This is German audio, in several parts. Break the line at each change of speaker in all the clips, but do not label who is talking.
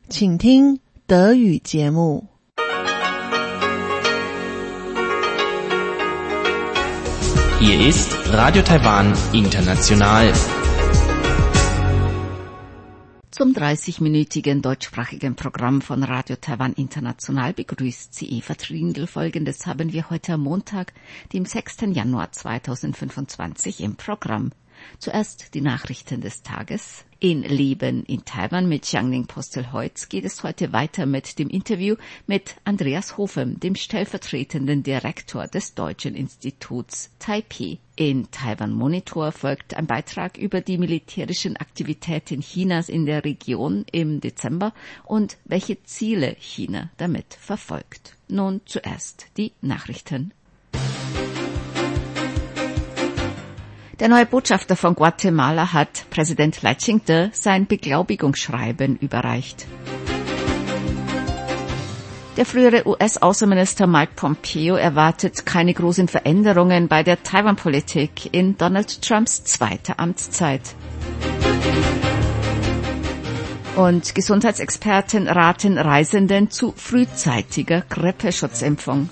请听德语节目。
Hier ist Radio Taiwan International.
Zum 30-minütigen deutschsprachigen Programm von Radio Taiwan International begrüßt sie Eva Trindl. Folgendes haben wir heute am Montag, dem 6. Januar 2025 im Programm. Zuerst die Nachrichten des Tages. In Leben in Taiwan mit Xiangling Postel-Heutz geht es heute weiter mit dem Interview mit Andreas Hofem, dem stellvertretenden Direktor des Deutschen Instituts Taipei. In Taiwan Monitor folgt ein Beitrag über die militärischen Aktivitäten Chinas in der Region im Dezember und welche Ziele China damit verfolgt. Nun zuerst die Nachrichten. Der neue Botschafter von Guatemala hat Präsident Lai Ching-te sein Beglaubigungsschreiben überreicht. Der frühere US-Außenminister Mike Pompeo erwartet keine großen Veränderungen bei der Taiwan-Politik in Donald Trumps zweiter Amtszeit. Und Gesundheitsexperten raten Reisenden zu frühzeitiger Grippesschutzimpfung.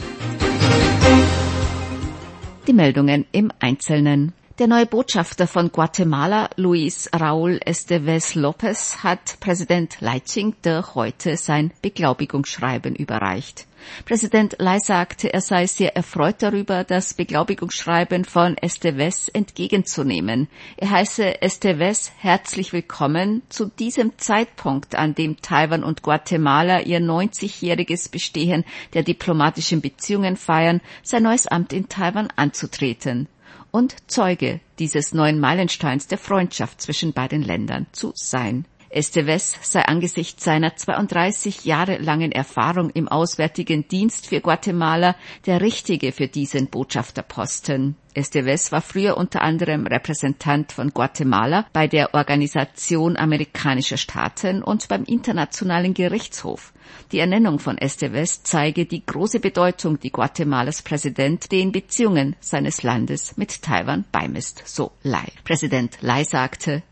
Die Meldungen im Einzelnen. Der neue Botschafter von Guatemala, Luis Raúl Esteves López, hat Präsident Lai Ching-te heute sein Beglaubigungsschreiben überreicht. Präsident Lai sagte, er sei sehr erfreut darüber, das Beglaubigungsschreiben von Esteves entgegenzunehmen. Er heiße Esteves herzlich willkommen zu diesem Zeitpunkt, an dem Taiwan und Guatemala ihr 90-jähriges Bestehen der diplomatischen Beziehungen feiern, sein neues Amt in Taiwan anzutreten und Zeuge dieses neuen Meilensteins der Freundschaft zwischen beiden Ländern zu sein. Esteves sei angesichts seiner 32 Jahre langen Erfahrung im Auswärtigen Dienst für Guatemala der Richtige für diesen Botschafterposten. Esteves war früher unter anderem Repräsentant von Guatemala bei der Organisation amerikanischer Staaten und beim Internationalen Gerichtshof. Die Ernennung von Esteves zeige die große Bedeutung, die Guatemalas Präsident den Beziehungen seines Landes mit Taiwan beimisst, so Lai. Präsident Lai sagte: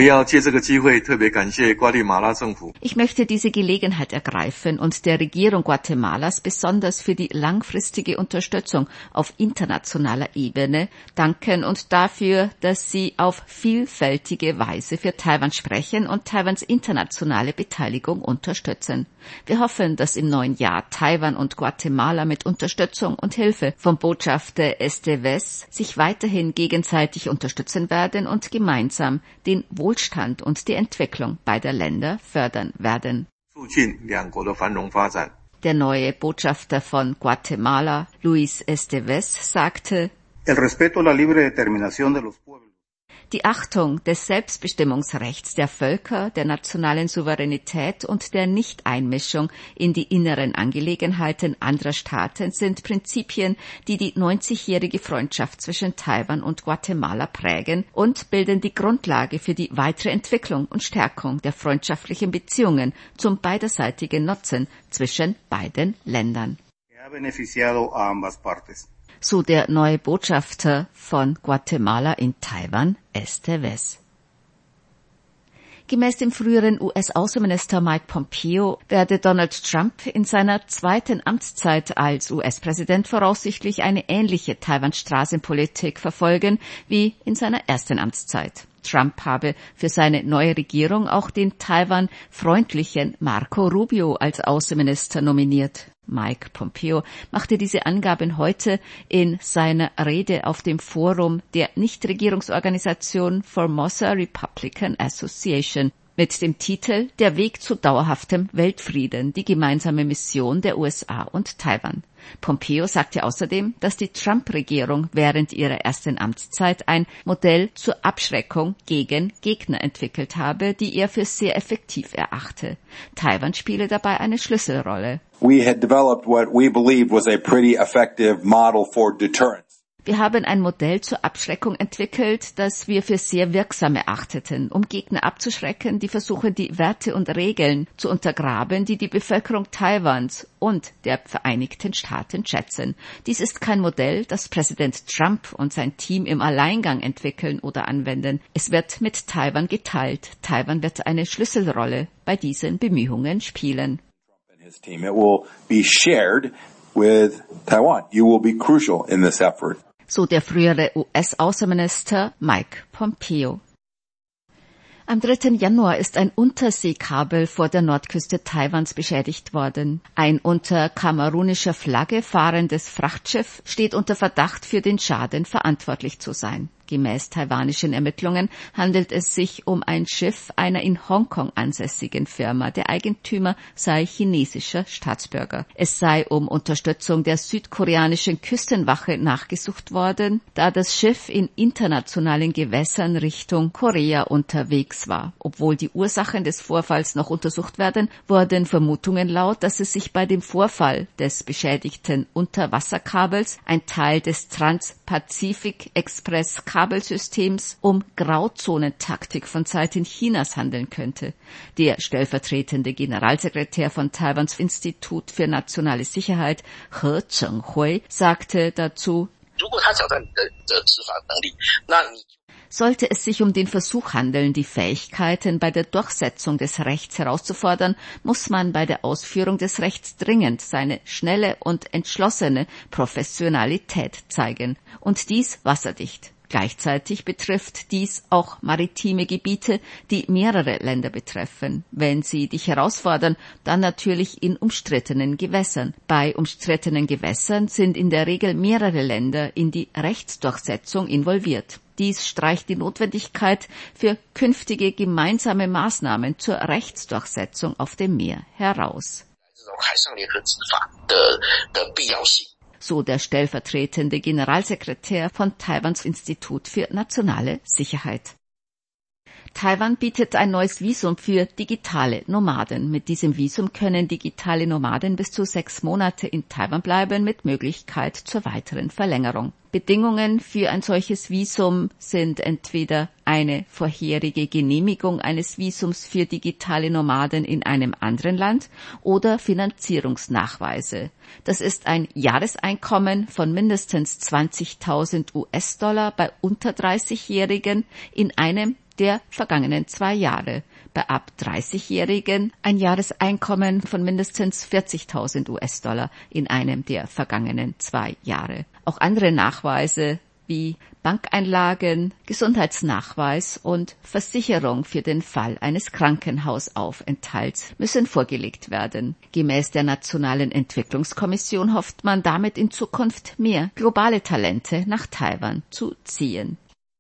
Ich möchte diese Gelegenheit ergreifen und der Regierung Guatemalas besonders für die langfristige Unterstützung auf internationaler Ebene danken und dafür, dass sie auf vielfältige Weise für Taiwan sprechen und Taiwans internationale Beteiligung unterstützen. Wir hoffen, dass im neuen Jahr Taiwan und Guatemala mit Unterstützung und Hilfe vom Botschafter Esteves sich weiterhin gegenseitig unterstützen werden und gemeinsam den Wohlstand und die Entwicklung beider Länder fördern werden. Der neue Botschafter von Guatemala, Luis Esteves, sagte: Die Achtung des Selbstbestimmungsrechts der Völker, der nationalen Souveränität und der Nichteinmischung in die inneren Angelegenheiten anderer Staaten sind Prinzipien, die die 90-jährige Freundschaft zwischen Taiwan und Guatemala prägen und bilden die Grundlage für die weitere Entwicklung und Stärkung der freundschaftlichen Beziehungen zum beiderseitigen Nutzen zwischen beiden Ländern. So der neue Botschafter von Guatemala in Taiwan, Esteves. Gemäß dem früheren US-Außenminister Mike Pompeo werde Donald Trump in seiner zweiten Amtszeit als US-Präsident voraussichtlich eine ähnliche Taiwan-Straßenpolitik verfolgen wie in seiner ersten Amtszeit. Trump habe für seine neue Regierung auch den Taiwan-freundlichen Marco Rubio als Außenminister nominiert. Mike Pompeo machte diese Angaben heute in seiner Rede auf dem Forum der Nichtregierungsorganisation Formosa Republican Association mit dem Titel »Der Weg zu dauerhaftem Weltfrieden, die gemeinsame Mission der USA und Taiwan«. Pompeo sagte außerdem, dass die Trump-Regierung während ihrer ersten Amtszeit ein Modell zur Abschreckung gegen Gegner entwickelt habe, die er für sehr effektiv erachte. Taiwan spiele dabei eine Schlüsselrolle.
We had developed what we believed was a pretty effective model for deterrence.
Wir haben ein Modell zur Abschreckung entwickelt, das wir für sehr wirksam erachteten, um Gegner abzuschrecken, die versuchen, die Werte und Regeln zu untergraben, die die Bevölkerung Taiwans und der Vereinigten Staaten schätzen. Dies ist kein Modell, das Präsident Trump und sein Team im Alleingang entwickeln oder anwenden. Es wird mit Taiwan geteilt. Taiwan wird eine Schlüsselrolle bei diesen Bemühungen spielen.
His team. It will be shared with Taiwan. You will be crucial in this effort.
So der frühere US-Außenminister Mike Pompeo. Am 3. Januar ist ein Unterseekabel vor der Nordküste Taiwans beschädigt worden. Ein unter kamerunischer Flagge fahrendes Frachtschiff steht unter Verdacht, für den Schaden verantwortlich zu sein. Gemäß taiwanischen Ermittlungen handelt es sich um ein Schiff einer in Hongkong ansässigen Firma. Der Eigentümer sei chinesischer Staatsbürger. Es sei um Unterstützung der südkoreanischen Küstenwache nachgesucht worden, da das Schiff in internationalen Gewässern Richtung Korea unterwegs war. Obwohl die Ursachen des Vorfalls noch untersucht werden, wurden Vermutungen laut, dass es sich bei dem Vorfall des beschädigten Unterwasserkabels, ein Teil des Trans-Pacific Express Kabelsystems, um Grauzonentaktik von Seiten Chinas handeln könnte. Der stellvertretende Generalsekretär von Taiwans Institut für nationale Sicherheit, He Chenghui, sagte dazu: Sollte es sich um den Versuch handeln, die Fähigkeiten bei der Durchsetzung des Rechts herauszufordern, muss man bei der Ausführung des Rechts dringend seine schnelle und entschlossene Professionalität zeigen. Und dies wasserdicht. Gleichzeitig betrifft dies auch maritime Gebiete, die mehrere Länder betreffen. Wenn sie dich herausfordern, dann natürlich in umstrittenen Gewässern. Bei umstrittenen Gewässern sind in der Regel mehrere Länder in die Rechtsdurchsetzung involviert. Dies streicht die Notwendigkeit für künftige gemeinsame Maßnahmen zur Rechtsdurchsetzung auf dem Meer heraus. So der stellvertretende Generalsekretär von Taiwans Institut für nationale Sicherheit. Taiwan bietet ein neues Visum für digitale Nomaden. Mit diesem Visum können digitale Nomaden bis zu 6 Monate in Taiwan bleiben, mit Möglichkeit zur weiteren Verlängerung. Bedingungen für ein solches Visum sind entweder eine vorherige Genehmigung eines Visums für digitale Nomaden in einem anderen Land oder Finanzierungsnachweise. Das ist ein Jahreseinkommen von mindestens 20.000 US-Dollar bei unter 30-Jährigen in einem der vergangenen 2 Jahre. Bei ab 30-Jährigen ein Jahreseinkommen von mindestens 40.000 US-Dollar in einem der vergangenen 2 Jahre. Auch andere Nachweise wie Bankeinlagen, Gesundheitsnachweis und Versicherung für den Fall eines Krankenhausaufenthalts müssen vorgelegt werden. Gemäß der Nationalen Entwicklungskommission hofft man damit in Zukunft mehr globale Talente nach Taiwan zu ziehen.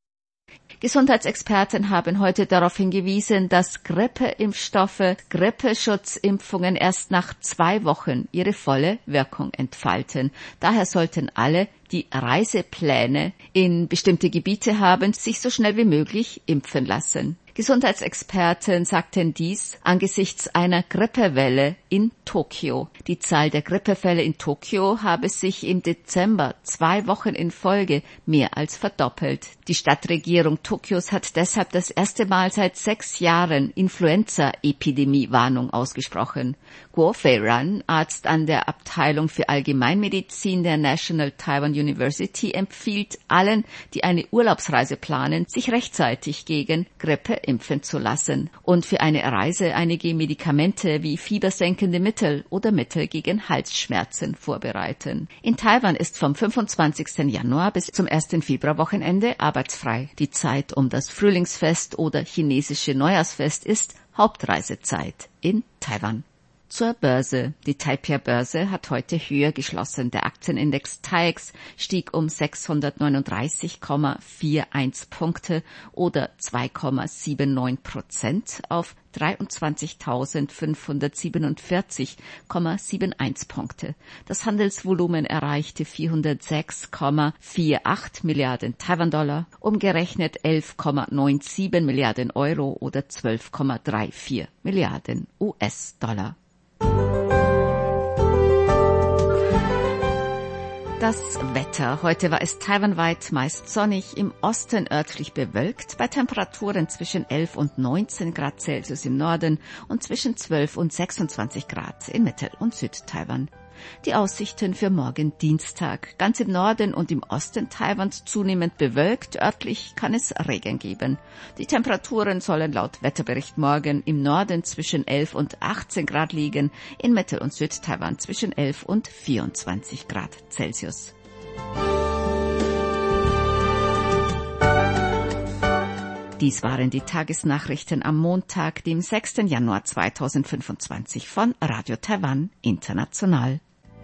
Gesundheitsexperten haben heute darauf hingewiesen, dass Grippeimpfstoffe, Grippeschutzimpfungen erst nach 2 Wochen ihre volle Wirkung entfalten. Daher sollten alle, die Reisepläne in bestimmte Gebiete haben, sich so schnell wie möglich impfen lassen. Gesundheitsexperten sagten dies angesichts einer Grippewelle in Tokio. Die Zahl der Grippefälle in Tokio habe sich im Dezember 2 Wochen in Folge mehr als verdoppelt. Die Stadtregierung Tokios hat deshalb das erste Mal seit 6 Jahren Influenza-Epidemie-Warnung ausgesprochen. Guo Feiran, Arzt an der Abteilung für Allgemeinmedizin der National Taiwan University, empfiehlt allen, die eine Urlaubsreise planen, sich rechtzeitig gegen Grippe impfen zu lassen und für eine Reise einige Medikamente wie fiebersenkende Mittel oder Mittel gegen Halsschmerzen vorbereiten. In Taiwan ist vom 25. Januar bis zum 1. Februarwochenende arbeitsfrei. Die Zeit um das Frühlingsfest oder chinesische Neujahrsfest ist Hauptreisezeit in Taiwan. Zur Börse. Die Taipei-Börse hat heute höher geschlossen. Der Aktienindex TAIEX stieg um 639,41 Punkte oder 2,79% auf 23.547,71 Punkte. Das Handelsvolumen erreichte 406,48 Milliarden Taiwan-Dollar, umgerechnet 11,97 Milliarden Euro oder 12,34 Milliarden US-Dollar. Das Wetter. Heute war es taiwanweit meist sonnig, im Osten örtlich bewölkt, bei Temperaturen zwischen 11 und 19 Grad Celsius im Norden und zwischen 12 und 26 Grad in Mittel- und Südtaiwan. Die Aussichten für morgen Dienstag. Ganz im Norden und im Osten Taiwans zunehmend bewölkt, örtlich kann es Regen geben. Die Temperaturen sollen laut Wetterbericht morgen im Norden zwischen 11 und 18 Grad liegen, in Mittel- und Südtaiwan zwischen 11 und 24 Grad Celsius. Dies waren die Tagesnachrichten am Montag, dem 6. Januar 2025 von Radio Taiwan International.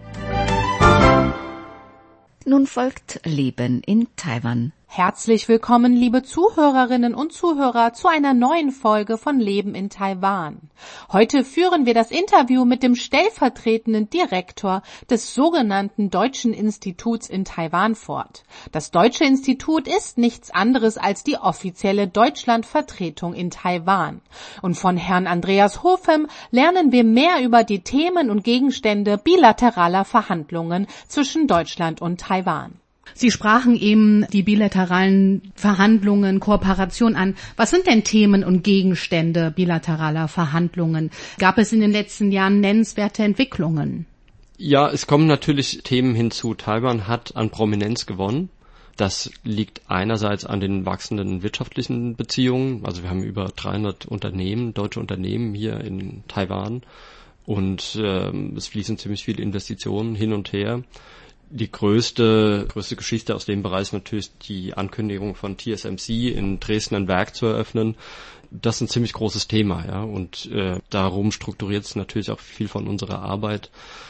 Nun folgt Leben in Taiwan.
Herzlich willkommen, liebe Zuhörerinnen und Zuhörer, zu einer neuen Folge von Leben in Taiwan. Heute führen wir das Interview mit dem stellvertretenden Direktor des sogenannten Deutschen Instituts in Taiwan fort. Das Deutsche Institut ist nichts anderes als die offizielle Deutschlandvertretung in Taiwan. Und von Herrn Andreas Hofem lernen wir mehr über die Themen und Gegenstände bilateraler Verhandlungen zwischen Deutschland und Taiwan.
Sie sprachen eben die bilateralen Verhandlungen, Kooperation an. Was sind denn Themen und Gegenstände bilateraler Verhandlungen? Gab es in den letzten Jahren nennenswerte Entwicklungen?
Ja, es kommen natürlich Themen hinzu. Taiwan hat an Prominenz gewonnen. Das liegt einerseits an den wachsenden wirtschaftlichen Beziehungen. Also wir haben über 300 Unternehmen, deutsche Unternehmen hier in Taiwan. Und es fließen ziemlich viele Investitionen hin und her. Die größte Geschichte aus dem Bereich ist natürlich die Ankündigung von TSMC in Dresden ein Werk zu eröffnen. Das ist ein ziemlich großes Thema, ja, und darum strukturiert es natürlich auch viel von unserer Arbeit.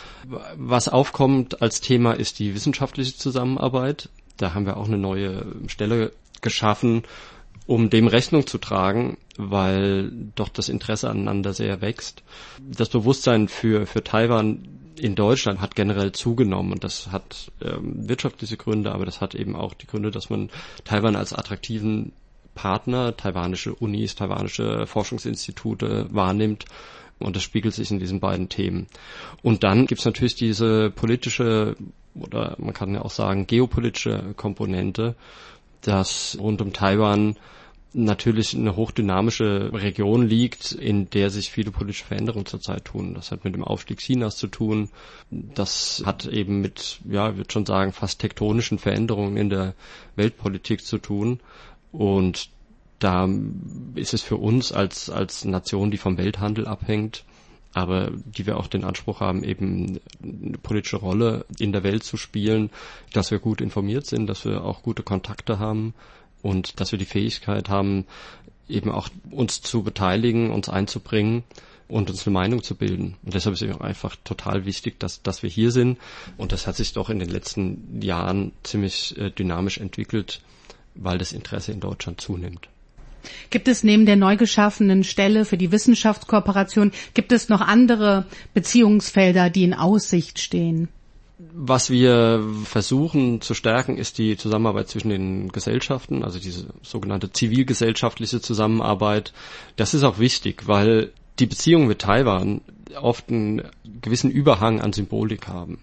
Was aufkommt als Thema ist die wissenschaftliche Zusammenarbeit. Da haben wir auch eine neue Stelle geschaffen, um dem Rechnung zu tragen, weil doch das Interesse aneinander sehr wächst. Das Bewusstsein für Taiwan in Deutschland hat generell zugenommen und das hat wirtschaftliche Gründe, aber das hat eben auch die Gründe, dass man Taiwan als attraktiven Partner, taiwanische Unis, taiwanische Forschungsinstitute wahrnimmt und das spiegelt sich in diesen beiden Themen. Und dann gibt's natürlich diese politische oder man kann ja auch sagen geopolitische Komponente, dass rund um Taiwan natürlich eine hochdynamische Region liegt, in der sich viele politische Veränderungen zurzeit tun. Das hat mit dem Aufstieg Chinas zu tun. Das hat eben mit, ja, ich würde schon sagen, fast tektonischen Veränderungen in der Weltpolitik zu tun. Und da ist es für uns als Nation, die vom Welthandel abhängt, aber die wir auch den Anspruch haben, eben eine politische Rolle in der Welt zu spielen, dass wir gut informiert sind, dass wir auch gute Kontakte haben, und dass wir die Fähigkeit haben, eben auch uns zu beteiligen, uns einzubringen und uns eine Meinung zu bilden. Und deshalb ist es einfach total wichtig, dass wir hier sind. Und das hat sich doch in den letzten Jahren ziemlich dynamisch entwickelt, weil das Interesse in Deutschland zunimmt.
Gibt es neben der neu geschaffenen Stelle für die Wissenschaftskooperation, gibt es noch andere Beziehungsfelder, die in Aussicht stehen?
Was wir versuchen zu stärken, ist die Zusammenarbeit zwischen den Gesellschaften, also diese sogenannte zivilgesellschaftliche Zusammenarbeit. Das ist auch wichtig, weil die Beziehungen mit Taiwan oft einen gewissen Überhang an Symbolik haben.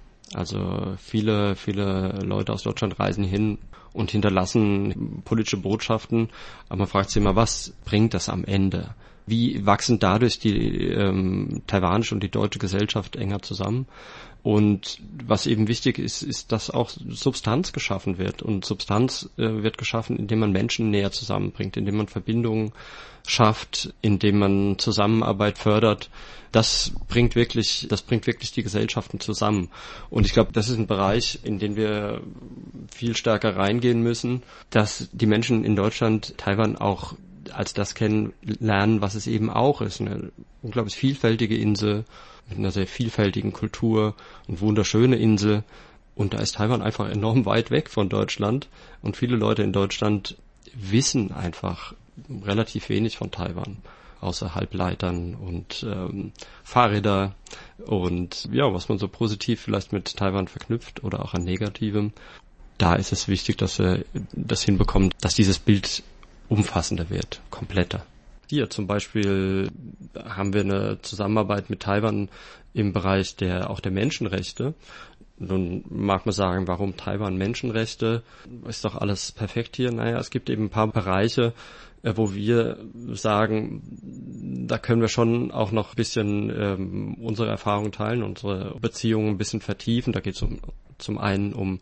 Also viele Leute aus Deutschland reisen hin und hinterlassen politische Botschaften, aber man fragt sich immer, was bringt das am Ende? Wie wachsen dadurch die taiwanische und die deutsche Gesellschaft enger zusammen? Und was eben wichtig ist, dass auch Substanz geschaffen wird. Und Substanz wird geschaffen, indem man Menschen näher zusammenbringt, indem man Verbindungen schafft, indem man Zusammenarbeit fördert. Das bringt wirklich die Gesellschaften zusammen. Und ich glaube, das ist ein Bereich, in den wir viel stärker reingehen müssen, dass die Menschen in Deutschland Taiwan auch als das kennenlernen, was es eben auch ist. Eine unglaublich vielfältige Insel mit einer sehr vielfältigen Kultur und wunderschöne Insel. Und da ist Taiwan einfach enorm weit weg von Deutschland. Und viele Leute in Deutschland wissen einfach relativ wenig von Taiwan, außer Halbleitern und Fahrräder und ja, was man so positiv vielleicht mit Taiwan verknüpft oder auch an Negativem. Da ist es wichtig, dass wir das hinbekommen, dass dieses Bild umfassender wird, kompletter. Hier zum Beispiel haben wir eine Zusammenarbeit mit Taiwan im Bereich der Menschenrechte. Nun mag man sagen, warum Taiwan Menschenrechte? Ist doch alles perfekt hier. Naja, es gibt eben ein paar Bereiche, wo wir sagen, da können wir schon auch noch ein bisschen unsere Erfahrungen teilen, unsere Beziehungen ein bisschen vertiefen. Da geht es zum einen um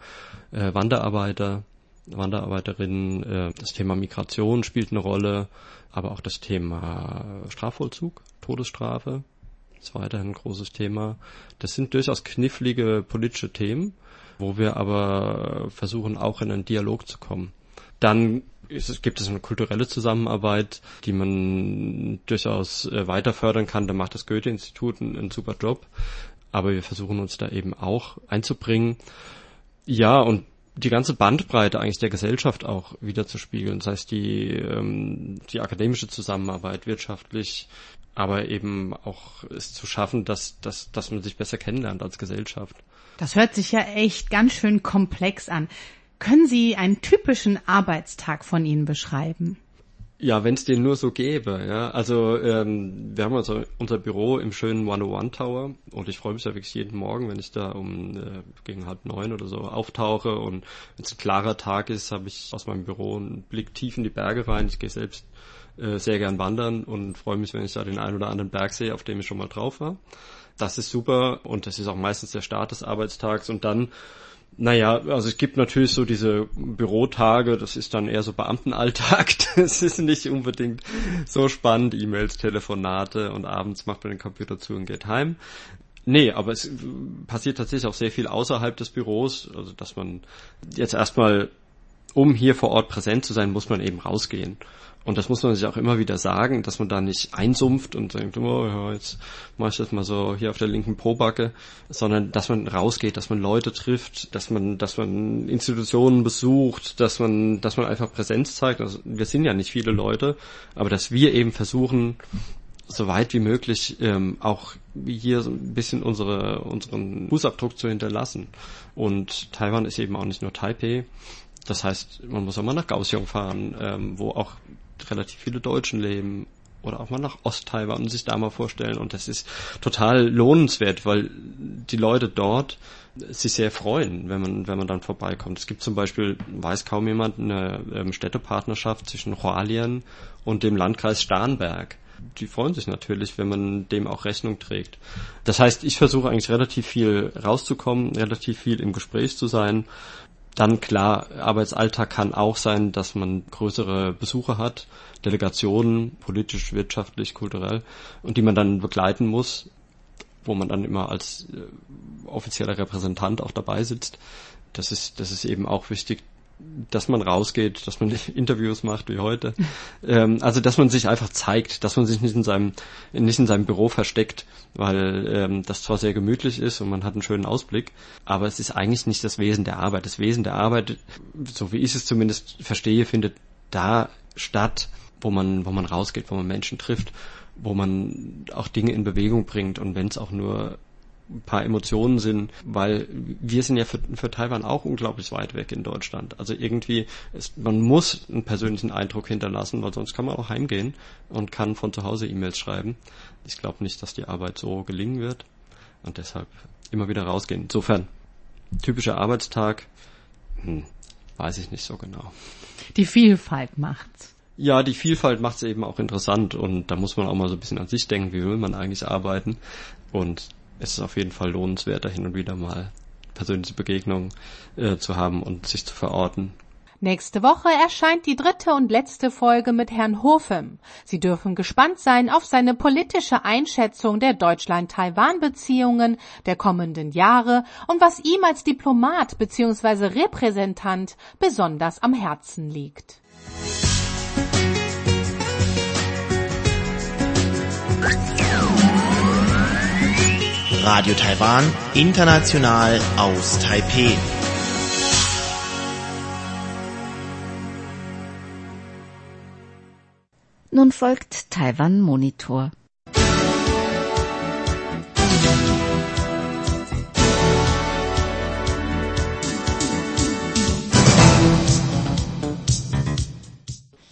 Wanderarbeiterinnen, das Thema Migration spielt eine Rolle, aber auch das Thema Strafvollzug, Todesstrafe ist weiterhin ein großes Thema. Das sind durchaus knifflige politische Themen, wo wir aber versuchen, auch in einen Dialog zu kommen. Dann gibt es eine kulturelle Zusammenarbeit, die man durchaus weiter fördern kann. Da macht das Goethe-Institut einen super Job. Aber wir versuchen uns da eben auch einzubringen. Ja, und die ganze Bandbreite eigentlich der Gesellschaft auch wiederzuspiegeln. Das heißt, die akademische Zusammenarbeit, wirtschaftlich, aber eben auch es zu schaffen, dass man sich besser kennenlernt als Gesellschaft.
Das hört sich ja echt ganz schön komplex an. Können Sie einen typischen Arbeitstag von Ihnen beschreiben?
Ja, wenn es den nur so gäbe, ja. Also wir haben also unser Büro im schönen 101 Tower und ich freue mich ja wirklich jeden Morgen, wenn ich da gegen 8:30 oder so auftauche, und wenn es ein klarer Tag ist, habe ich aus meinem Büro einen Blick tief in die Berge rein. Ich gehe selbst sehr gern wandern und freue mich, wenn ich da den einen oder anderen Berg sehe, auf dem ich schon mal drauf war. Das ist super und das ist auch meistens der Start des Arbeitstags. Und dann, naja, also es gibt natürlich so diese Bürotage, das ist dann eher so Beamtenalltag, das ist nicht unbedingt so spannend, E-Mails, Telefonate und abends macht man den Computer zu und geht heim. Nee, aber es passiert tatsächlich auch sehr viel außerhalb des Büros, also dass man jetzt erstmal, um hier vor Ort präsent zu sein, muss man eben rausgehen. Und das muss man sich auch immer wieder sagen, dass man da nicht einsumpft und denkt, oh ja, jetzt mache ich das mal so hier auf der linken Pobacke, sondern dass man rausgeht, dass man Leute trifft, dass man Institutionen besucht, dass man einfach Präsenz zeigt. Also wir sind ja nicht viele Leute, aber dass wir eben versuchen, so weit wie möglich auch hier so ein bisschen unseren Fußabdruck zu hinterlassen. Und Taiwan ist eben auch nicht nur Taipei. Das heißt, man muss auch mal nach Kaohsiung fahren, wo auch relativ viele Deutschen leben, oder auch mal nach Ost-Taiwan und sich da mal vorstellen. Und das ist total lohnenswert, weil die Leute dort sich sehr freuen, wenn man dann vorbeikommt. Es gibt zum Beispiel, weiß kaum jemand, eine Städtepartnerschaft zwischen Hualien und dem Landkreis Starnberg. Die freuen sich natürlich, wenn man dem auch Rechnung trägt. Das heißt, ich versuche eigentlich relativ viel rauszukommen, relativ viel im Gespräch zu sein. Dann klar, Arbeitsalltag kann auch sein, dass man größere Besuche hat, Delegationen, politisch, wirtschaftlich, kulturell, und die man dann begleiten muss, wo man dann immer als offizieller Repräsentant auch dabei sitzt. Das ist eben auch wichtig, dass man rausgeht, dass man Interviews macht wie heute. Also dass man sich einfach zeigt, dass man sich nicht in seinem Büro versteckt, weil das zwar sehr gemütlich ist und man hat einen schönen Ausblick, aber es ist eigentlich nicht das Wesen der Arbeit. Das Wesen der Arbeit, so wie ich es zumindest verstehe, findet da statt, wo man rausgeht, wo man Menschen trifft, wo man auch Dinge in Bewegung bringt, und wenn es auch nur ein paar Emotionen sind, weil wir sind ja für Taiwan auch unglaublich weit weg in Deutschland. Also irgendwie, man muss einen persönlichen Eindruck hinterlassen, weil sonst kann man auch heimgehen und kann von zu Hause E-Mails schreiben. Ich glaube nicht, dass die Arbeit so gelingen wird, und deshalb immer wieder rausgehen. Insofern, typischer Arbeitstag, weiß ich nicht so genau.
Die Vielfalt macht's.
Ja, die Vielfalt macht's eben auch interessant, und da muss man auch mal so ein bisschen an sich denken, wie will man eigentlich arbeiten, und es ist auf jeden Fall lohnenswert, da hin und wieder mal persönliche Begegnungen zu haben und sich zu verorten.
Nächste Woche erscheint die 3. und letzte Folge mit Herrn Hofem. Sie dürfen gespannt sein auf seine politische Einschätzung der Deutschland-Taiwan-Beziehungen der kommenden Jahre und was ihm als Diplomat bzw. Repräsentant besonders am Herzen liegt.
Radio Taiwan, international aus Taipei.
Nun folgt Taiwan Monitor.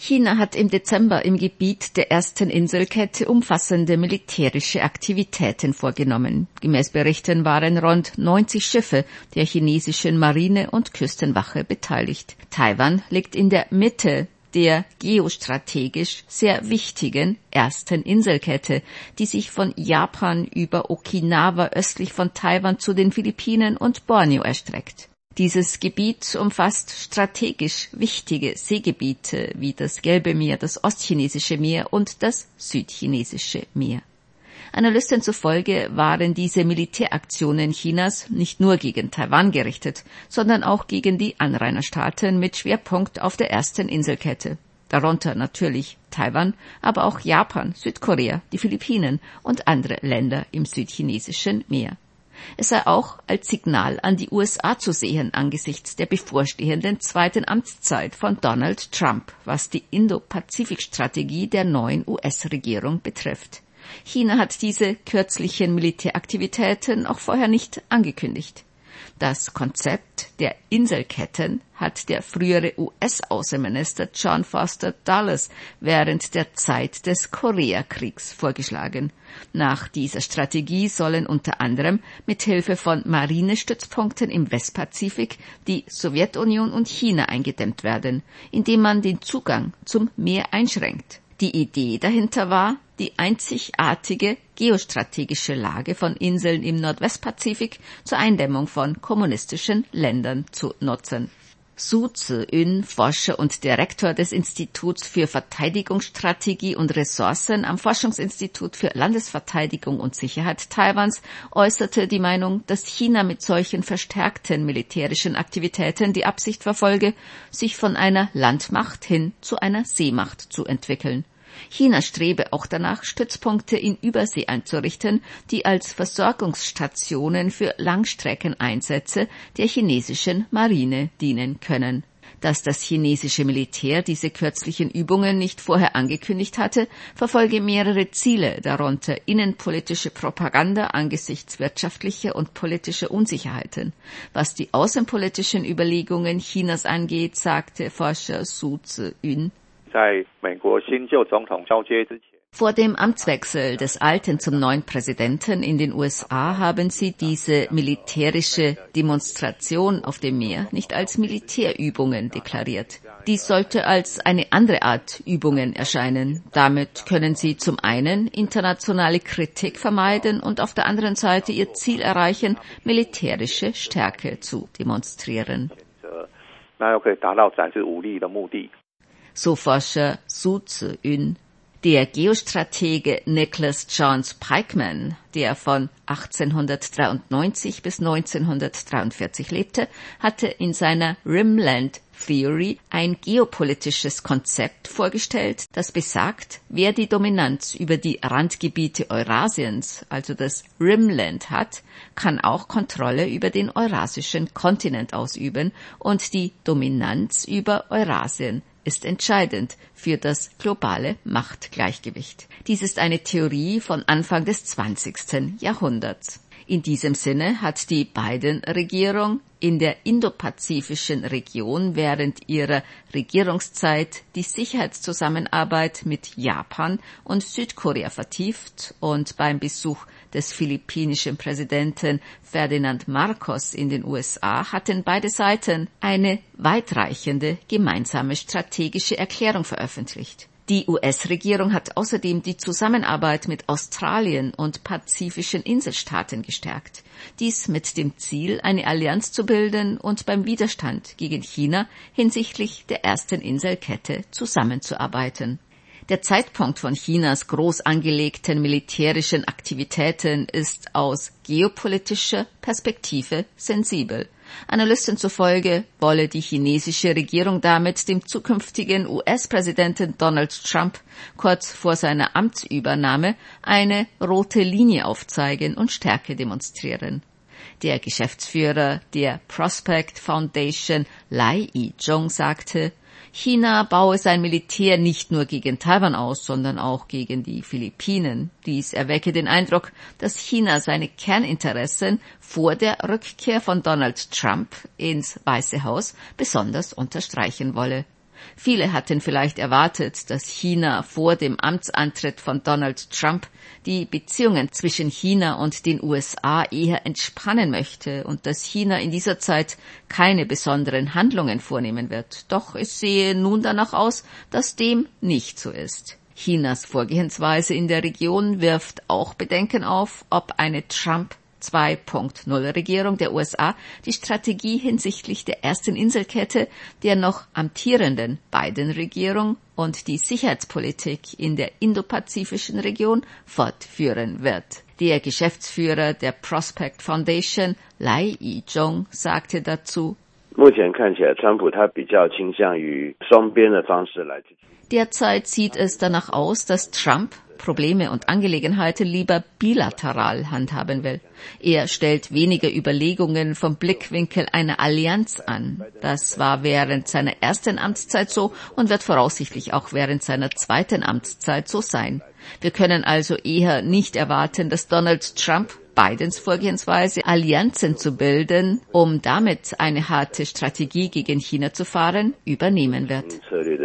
China hat im Dezember im Gebiet der ersten Inselkette umfassende militärische Aktivitäten vorgenommen. Gemäß Berichten waren rund 90 Schiffe der chinesischen Marine und Küstenwache beteiligt. Taiwan liegt in der Mitte der geostrategisch sehr wichtigen ersten Inselkette, die sich von Japan über Okinawa östlich von Taiwan zu den Philippinen und Borneo erstreckt. Dieses Gebiet umfasst strategisch wichtige Seegebiete wie das Gelbe Meer, das Ostchinesische Meer und das Südchinesische Meer. Analysten zufolge waren diese Militäraktionen Chinas nicht nur gegen Taiwan gerichtet, sondern auch gegen die Anrainerstaaten mit Schwerpunkt auf der ersten Inselkette. Darunter natürlich Taiwan, aber auch Japan, Südkorea, die Philippinen und andere Länder im Südchinesischen Meer. Es sei auch als Signal an die USA zu sehen angesichts der bevorstehenden zweiten Amtszeit von Donald Trump, was die Indo-Pazifik-Strategie der neuen US-Regierung betrifft. China hat diese kürzlichen Militäraktivitäten auch vorher nicht angekündigt. Das Konzept der Inselketten hat der frühere US-Außenminister John Foster Dulles während der Zeit des Koreakriegs vorgeschlagen. Nach dieser Strategie sollen unter anderem mit Hilfe von Marinestützpunkten im Westpazifik die Sowjetunion und China eingedämmt werden, indem man den Zugang zum Meer einschränkt. Die Idee dahinter war, die einzigartige geostrategische Lage von Inseln im Nordwestpazifik zur Eindämmung von kommunistischen Ländern zu nutzen. Su Zhi-yun, Forscher und Direktor des Instituts für Verteidigungsstrategie und Ressourcen am Forschungsinstitut für Landesverteidigung und Sicherheit Taiwans, äußerte die Meinung, dass China mit solchen verstärkten militärischen Aktivitäten die Absicht verfolge, sich von einer Landmacht hin zu einer Seemacht zu entwickeln. China strebe auch danach, Stützpunkte in Übersee einzurichten, die als Versorgungsstationen für Langstreckeneinsätze der chinesischen Marine dienen können. Dass das chinesische Militär diese kürzlichen Übungen nicht vorher angekündigt hatte, verfolge mehrere Ziele, darunter innenpolitische Propaganda angesichts wirtschaftlicher und politischer Unsicherheiten. Was die außenpolitischen Überlegungen Chinas angeht, sagte Forscher Su Zhi-yun: Vor dem Amtswechsel des alten zum neuen Präsidenten in den USA haben sie diese militärische Demonstration auf dem Meer nicht als Militärübungen deklariert. Dies sollte als eine andere Art Übungen erscheinen. Damit können sie zum einen internationale Kritik vermeiden und auf der anderen Seite ihr Ziel erreichen, militärische Stärke zu demonstrieren. So Forscher Su Zhi-yun. Der Geostratege Nicholas Johns Pikeman, der von 1893 bis 1943 lebte, hatte in seiner Rimland Theory ein geopolitisches Konzept vorgestellt, das besagt, wer die Dominanz über die Randgebiete Eurasiens, also das Rimland, hat, kann auch Kontrolle über den eurasischen Kontinent ausüben und die Dominanz über Eurasien ist entscheidend für das globale Machtgleichgewicht. Dies ist eine Theorie von Anfang des 20. Jahrhunderts. In diesem Sinne hat die Biden-Regierung in der indopazifischen Region während ihrer Regierungszeit die Sicherheitszusammenarbeit mit Japan und Südkorea vertieft und beim Besuch des philippinischen Präsidenten Ferdinand Marcos in den USA hatten beide Seiten eine weitreichende gemeinsame strategische Erklärung veröffentlicht. Die US-Regierung hat außerdem die Zusammenarbeit mit Australien und pazifischen Inselstaaten gestärkt. Dies mit dem Ziel, eine Allianz zu bilden und beim Widerstand gegen China hinsichtlich der ersten Inselkette zusammenzuarbeiten. Der Zeitpunkt von Chinas groß angelegten militärischen Aktivitäten ist aus geopolitischer Perspektive sensibel. Analysten zufolge wolle die chinesische Regierung damit dem zukünftigen US-Präsidenten Donald Trump kurz vor seiner Amtsübernahme eine rote Linie aufzeigen und Stärke demonstrieren. Der Geschäftsführer der Prospect Foundation, Lai Yi-jung, sagte, China baue sein Militär nicht nur gegen Taiwan aus, sondern auch gegen die Philippinen. Dies erwecke den Eindruck, dass China seine Kerninteressen vor der Rückkehr von Donald Trump ins Weiße Haus besonders unterstreichen wolle. Viele hatten vielleicht erwartet, dass China vor dem Amtsantritt von Donald Trump die Beziehungen zwischen China und den USA eher entspannen möchte und dass China in dieser Zeit keine besonderen Handlungen vornehmen wird. Doch es sehe nun danach aus, dass dem nicht so ist. Chinas Vorgehensweise in der Region wirft auch Bedenken auf, ob eine Trump 2.0-Regierung der USA die Strategie hinsichtlich der ersten Inselkette der noch amtierenden Biden-Regierung und die Sicherheitspolitik in der indopazifischen Region fortführen wird. Der Geschäftsführer der Prospect Foundation, Lai Yizhong, sagte dazu: Derzeit sieht es danach aus, dass Trump Probleme und Angelegenheiten lieber bilateral handhaben will. Er stellt weniger Überlegungen vom Blickwinkel einer Allianz an. Das war während seiner ersten Amtszeit so und wird voraussichtlich auch während seiner zweiten Amtszeit so sein. Wir können also eher nicht erwarten, dass Donald Trump Bidens Vorgehensweise, Allianzen zu bilden, um damit eine harte Strategie gegen China zu fahren, übernehmen wird.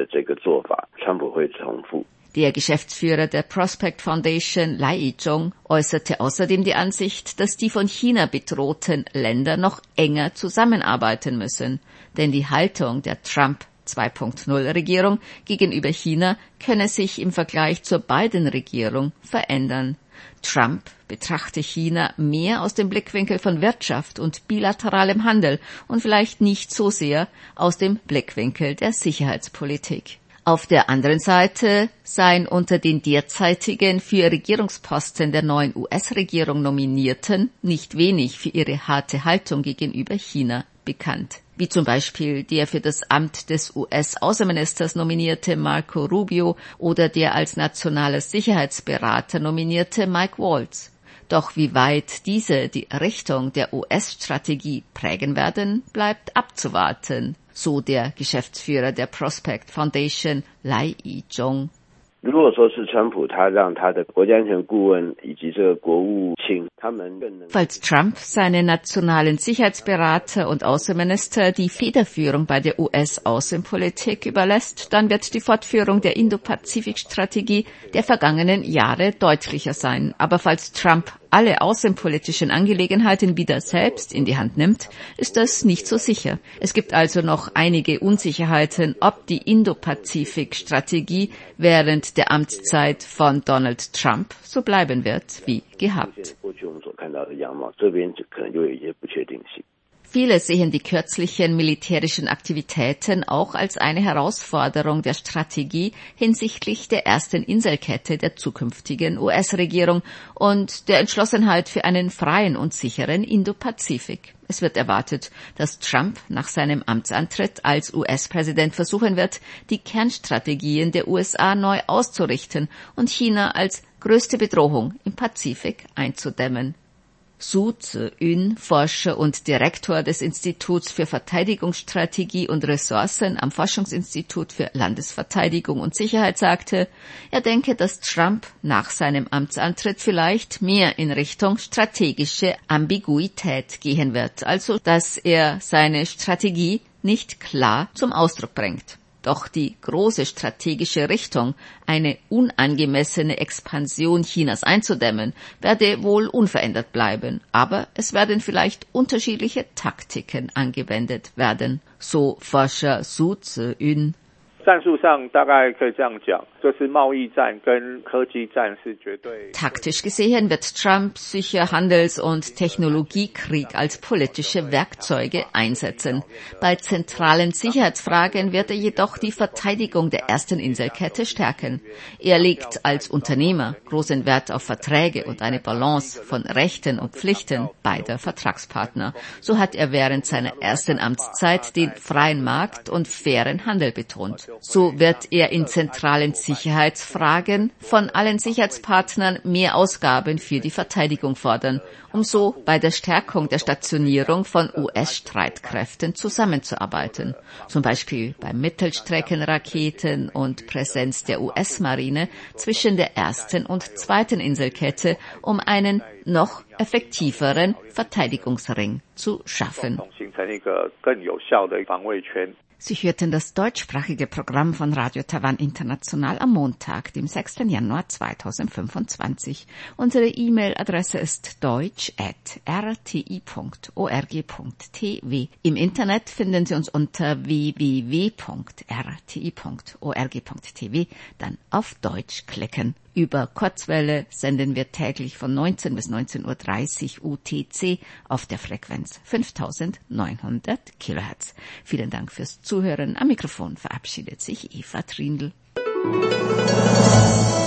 Der Geschäftsführer der Prospect Foundation, Lai Yizhong, äußerte außerdem die Ansicht, dass die von China bedrohten Länder noch enger zusammenarbeiten müssen, denn die Haltung der Trump 2.0-Regierung gegenüber China könne sich im Vergleich zur Biden-Regierung verändern. Trump betrachte China mehr aus dem Blickwinkel von Wirtschaft und bilateralem Handel und vielleicht nicht so sehr aus dem Blickwinkel der Sicherheitspolitik. Auf der anderen Seite seien unter den derzeitigen für Regierungsposten der neuen US-Regierung Nominierten nicht wenig für ihre harte Haltung gegenüber China bekannt, wie zum Beispiel der für das Amt des US-Außenministers nominierte Marco Rubio oder der als nationaler Sicherheitsberater nominierte Mike Waltz. Doch wie weit diese die Richtung der US-Strategie prägen werden, bleibt abzuwarten, so der Geschäftsführer der Prospect Foundation, Lai Yizhong. Falls Trump seine nationalen Sicherheitsberater und Außenminister die Federführung bei der US-Außenpolitik überlässt, dann wird die Fortführung der Indo-Pazifik-Strategie der vergangenen Jahre deutlicher sein. Aber falls Trump alle außenpolitischen Angelegenheiten wieder selbst in die Hand nimmt, ist das nicht so sicher. Es gibt also noch einige Unsicherheiten, ob die Indo-Pazifik-Strategie während der Amtszeit von Donald Trump so bleiben wird wie gehabt. Viele sehen die kürzlichen militärischen Aktivitäten auch als eine Herausforderung der Strategie hinsichtlich der ersten Inselkette der zukünftigen US-Regierung und der Entschlossenheit für einen freien und sicheren Indo-Pazifik. Es wird erwartet, dass Trump nach seinem Amtsantritt als US-Präsident versuchen wird, die Kernstrategien der USA neu auszurichten und China als größte Bedrohung im Pazifik einzudämmen. Su Zhi-Yun, Forscher und Direktor des Instituts für Verteidigungsstrategie und Ressourcen am Forschungsinstitut für Landesverteidigung und Sicherheit, sagte, er denke, dass Trump nach seinem Amtsantritt vielleicht mehr in Richtung strategische Ambiguität gehen wird, also dass er seine Strategie nicht klar zum Ausdruck bringt. Doch die große strategische Richtung, eine unangemessene Expansion Chinas einzudämmen, werde wohl unverändert bleiben. Aber es werden vielleicht unterschiedliche Taktiken angewendet werden, so Forscher Su Zhi-Yun. Taktisch gesehen wird Trump sicher Handels- und Technologiekrieg als politische Werkzeuge einsetzen. Bei zentralen Sicherheitsfragen wird er jedoch die Verteidigung der ersten Inselkette stärken. Er legt als Unternehmer großen Wert auf Verträge und eine Balance von Rechten und Pflichten beider Vertragspartner. So hat er während seiner ersten Amtszeit den freien Markt und fairen Handel betont. So wird er in zentralen Sicherheitsfragen von allen Sicherheitspartnern mehr Ausgaben für die Verteidigung fordern, um so bei der Stärkung der Stationierung von US-Streitkräften zusammenzuarbeiten. Zum Beispiel bei Mittelstreckenraketen und Präsenz der US-Marine zwischen der ersten und zweiten Inselkette, um einen noch effektiveren Verteidigungsring zu schaffen. Sie hörten das deutschsprachige Programm von Radio Taiwan International am Montag, dem 6. Januar 2025. Unsere E-Mail-Adresse ist deutsch@rti.org.tv. Im Internet finden Sie uns unter www.rti.org.tv, dann auf Deutsch klicken. Über Kurzwelle senden wir täglich von 19 bis 19:30 Uhr UTC auf der Frequenz 5900 kHz. Vielen Dank fürs Zuhören. Am Mikrofon verabschiedet sich Eva Trindl.